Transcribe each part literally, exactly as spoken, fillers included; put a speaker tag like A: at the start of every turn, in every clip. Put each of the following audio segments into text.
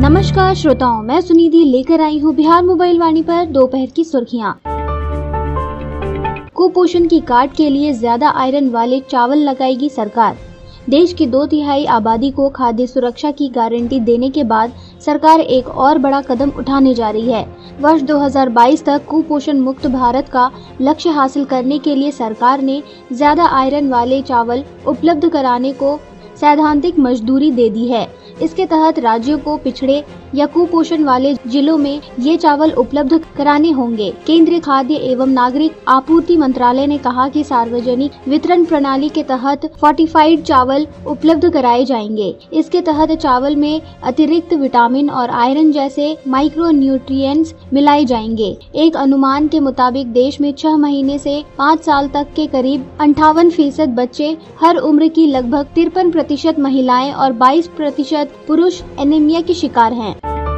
A: नमस्कार श्रोताओं, मैं सुनिधि लेकर आई हूँ बिहार मोबाइल वाणी पर दोपहर की सुर्खियाँ। कुपोषण की काट के लिए ज्यादा आयरन वाले चावल लगाएगी सरकार। देश की दो तिहाई आबादी को खाद्य सुरक्षा की गारंटी देने के बाद सरकार एक और बड़ा कदम उठाने जा रही है। वर्ष दो हज़ार बाईस तक कुपोषण मुक्त भारत का लक्ष्य हासिल करने के लिए सरकार ने ज्यादा आयरन वाले चावल उपलब्ध कराने को सैद्धांतिक मंजूरी दे दी है। इसके तहत राज्यों को पिछड़े या कुपोषण वाले जिलों में ये चावल उपलब्ध कराने होंगे। केंद्रीय खाद्य एवं नागरिक आपूर्ति मंत्रालय ने कहा कि सार्वजनिक वितरण प्रणाली के तहत फोर्टिफाइड चावल उपलब्ध कराए जाएंगे। इसके तहत चावल में अतिरिक्त विटामिन और आयरन जैसे माइक्रो न्यूट्रिएंट्स मिलाए जाएंगे। एक अनुमान के मुताबिक देश में छह महीने से पाँच साल तक के करीब अंठावन फीसद बच्चे, हर उम्र की लगभग तिरपन प्रतिशत महिलाएं और बाईस प्रतिशत पुरुष एनीमिया के शिकार हैं।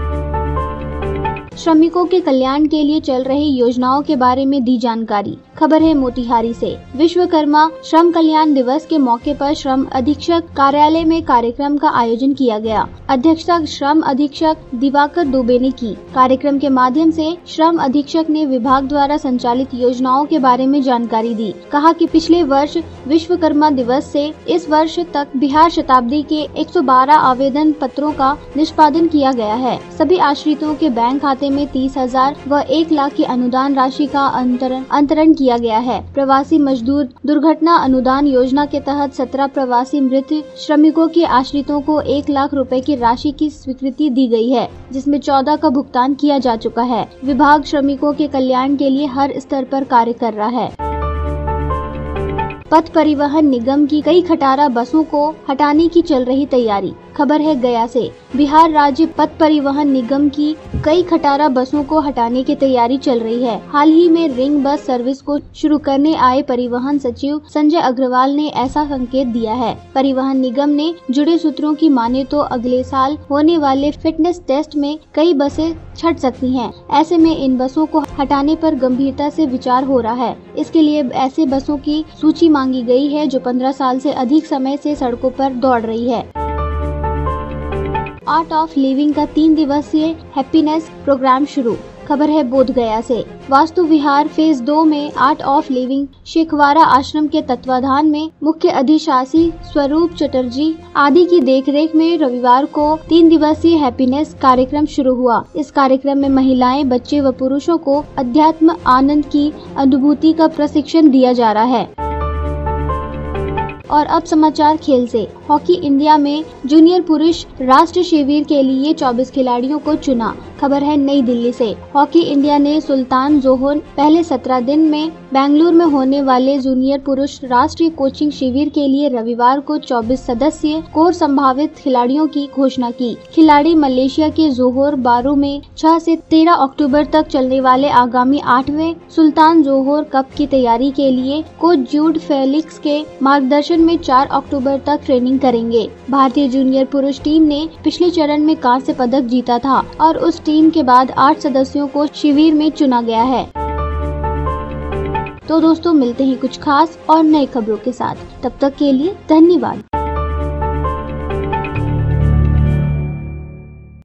A: श्रमिकों के कल्याण के लिए चल रही योजनाओं के बारे में दी जानकारी। खबर है मोतिहारी से। विश्वकर्मा श्रम कल्याण दिवस के मौके पर श्रम अधीक्षक कार्यालय में कार्यक्रम का आयोजन किया गया। अध्यक्षता श्रम अधीक्षक दिवाकर दुबे ने की। कार्यक्रम के माध्यम से श्रम अधीक्षक ने विभाग द्वारा संचालित योजनाओं के बारे में जानकारी दी। कहा कि पिछले वर्ष विश्वकर्मा दिवस से इस वर्ष तक बिहार शताब्दी के एक सौ बारह आवेदन पत्रों का निष्पादन किया गया है। सभी आश्रितों के बैंक खाते में तीस हजार व एक लाख की अनुदान राशि का अंतरण अंतरण किया गया है। प्रवासी मजदूर दुर्घटना अनुदान योजना के तहत सत्रह प्रवासी मृत श्रमिकों के आश्रितों को एक लाख रुपए की राशि की स्वीकृति दी गई है, जिसमें चौदह का भुगतान किया जा चुका है। विभाग श्रमिकों के कल्याण के लिए हर स्तर पर कार्य कर रहा है। पथ परिवहन निगम की कई खटारा बसों को हटाने की चल रही तैयारी। खबर है गया से। बिहार राज्य पथ परिवहन निगम की कई खटारा बसों को हटाने की तैयारी चल रही है। हाल ही में रिंग बस सर्विस को शुरू करने आए परिवहन सचिव संजय अग्रवाल ने ऐसा संकेत दिया है। परिवहन निगम ने जुड़े सूत्रों की माने तो अगले साल होने वाले फिटनेस टेस्ट में कई बसें छट सकती हैं। ऐसे में इन बसों को हटाने पर गंभीरता से विचार हो रहा है। इसके लिए ऐसे बसों की सूची मांगी गई है जो पंद्रह साल से अधिक समय से सड़कों पर दौड़ रही है। आर्ट ऑफ लिविंग का तीन दिवसीय हैप्पीनेस प्रोग्राम शुरू। खबर है बोध गया से। वास्तु विहार फेज दो में आर्ट ऑफ लिविंग शेखवारा आश्रम के तत्वाधान में मुख्य अधिशासी स्वरूप चटर्जी आदि की देखरेख में रविवार को तीन दिवसीय हैप्पीनेस कार्यक्रम शुरू हुआ। इस कार्यक्रम में महिलाएं, बच्चे व पुरुषों को अध्यात्म आनंद की अनुभूति का प्रशिक्षण दिया जा रहा है। और अब समाचार खेल से। हॉकी इंडिया में जूनियर पुरुष राष्ट्रीय शिविर के लिए चौबीस खिलाड़ियों को चुना। खबर है नई दिल्ली से। हॉकी इंडिया ने सुल्तान जोहर पहले सत्रह दिन में बेंगलुरु में होने वाले जूनियर पुरुष राष्ट्रीय कोचिंग शिविर के लिए रविवार को चौबीस सदस्यीय कोर संभावित खिलाड़ियों की घोषणा की। खिलाड़ी मलेशिया के जोहोर बारू में छह से तेरह अक्टूबर तक चलने वाले आगामी आठवें सुल्तान जोहोर कप की तैयारी के लिए कोच जूड फेलिक्स के मार्गदर्शन में चार अक्टूबर तक ट्रेनिंग करेंगे। भारतीय जूनियर पुरुष टीम ने पिछले चरण में कांस्य पदक जीता था और उस टीम के बाद आठ सदस्यों को शिविर में चुना गया है। तो दोस्तों, मिलते हैं कुछ खास और नई खबरों के साथ। तब तक के लिए धन्यवाद।